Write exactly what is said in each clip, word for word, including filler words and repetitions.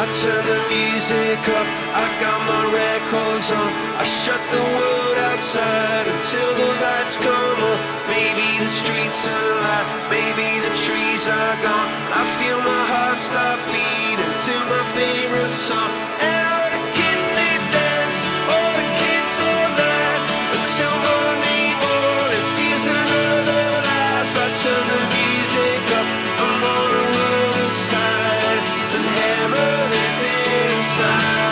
turn the music up, I got my records on. I shut the world outside until the lights come on. Maybe the streets are alive, maybe the trees are gone. I feel my heart stop beating to my favorite song. And all the kids they dance, all the kids all night until morning morning feels another life. I turn the music up, I'm on the other side, and heaven is inside.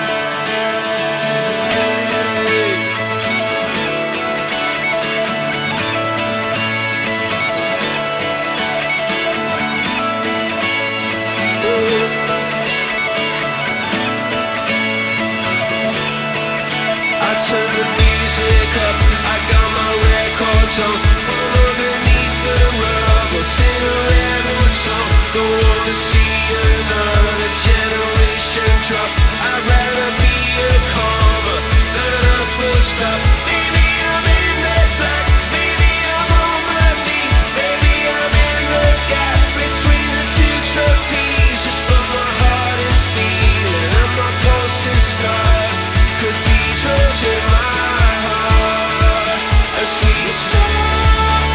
Turn the music up, I got my records on. From underneath the rug, I'll sing a rebel song. Don't wanna see another generation drop. I'd rather be a comma than a full stop. Maybe I'm in the black, maybe I'm on my knees, maybe I'm in the gap between the two trapezes. But my heart is beating and my pulse is starting. Cathedrals in my heart, a sweet song.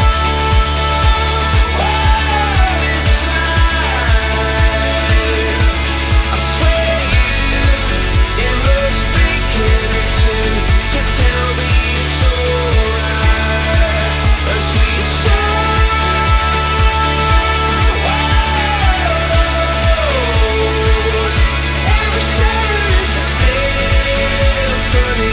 What is life? I swear you, it looks breaking in two to tell me it's alright. A sweet song. Every shadow is a symphony.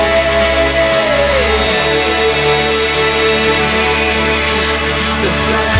The flag